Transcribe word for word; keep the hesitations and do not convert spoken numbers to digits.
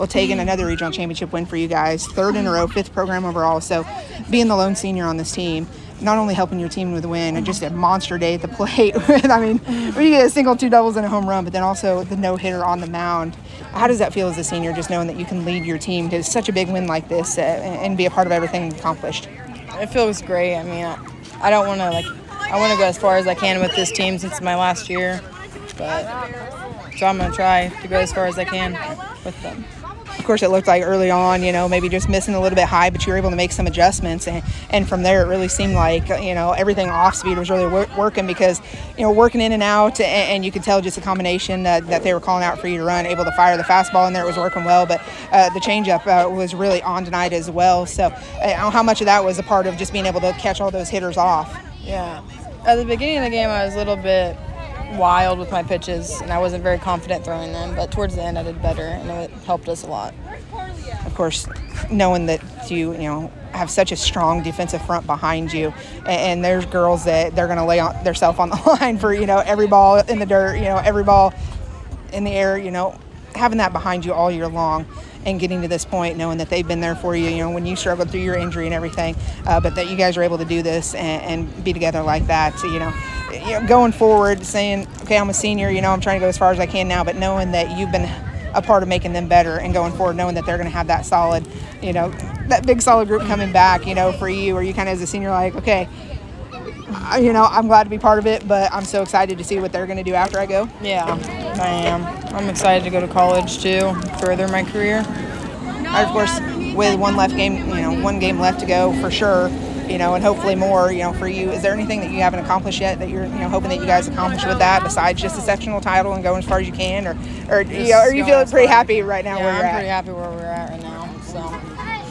Well, Tegan, another regional championship win for you guys, third in a row, fifth program overall. So being the lone senior on this team, not only helping your team with a win and just a monster day at the plate with, I mean, where you get a single, two doubles, and a home run, but then also the no-hitter on the mound. How does that feel as a senior, just knowing that you can lead your team to such a big win like this uh, and be a part of everything accomplished? It feels great. I mean, I, I don't want to, like, I want to go as far as I can with this team since my last year, but so I'm going to try to go as far as I can with them. Of course, it looked like early on, you know, maybe just missing a little bit high, but you were able to make some adjustments. And, and from there, it really seemed like, you know, everything off speed was really wor- working because, you know, working in and out. And, and you could tell just a combination uh, that they were calling out for you to run, able to fire the fastball in there. It was working well. But uh, the changeup uh, was really on tonight as well. So uh, how much of that was a part of just being able to catch all those hitters off? Yeah. At the beginning of the game, I was a little bit wild with my pitches, and I wasn't very confident throwing them, but towards the end I did better, and it helped us a lot. Of course, knowing that you, you know, have such a strong defensive front behind you, and, and there's girls that they're going to lay on themselves on the line for, you know, every ball in the dirt, you know, every ball in the air, you know, having that behind you all year long and getting to this point, knowing that they've been there for you, you know, when you struggled through your injury and everything, uh, but that you guys are able to do this and, and be together like that. So, you know, you know, going forward, saying, okay, I'm a senior, you know, I'm trying to go as far as I can now, but knowing that you've been a part of making them better and going forward, knowing that they're going to have that solid, you know, that big solid group coming back, you know, for you, or you kind of as a senior like, okay, you know, I'm glad to be part of it, but I'm so excited to see what they're going to do after I go. Yeah, I am. I'm excited to go to college too, further my career. Of course, with one left game, you know, one game left to go for sure, you know, and hopefully more, you know, for you. Is there anything that you haven't accomplished yet that you're, you know, hoping that you guys accomplish with that besides just a sectional title and going as far as you can, or, or you know, are you feeling pretty happy right now yeah, where you're I'm at? pretty happy where we're at right now. So.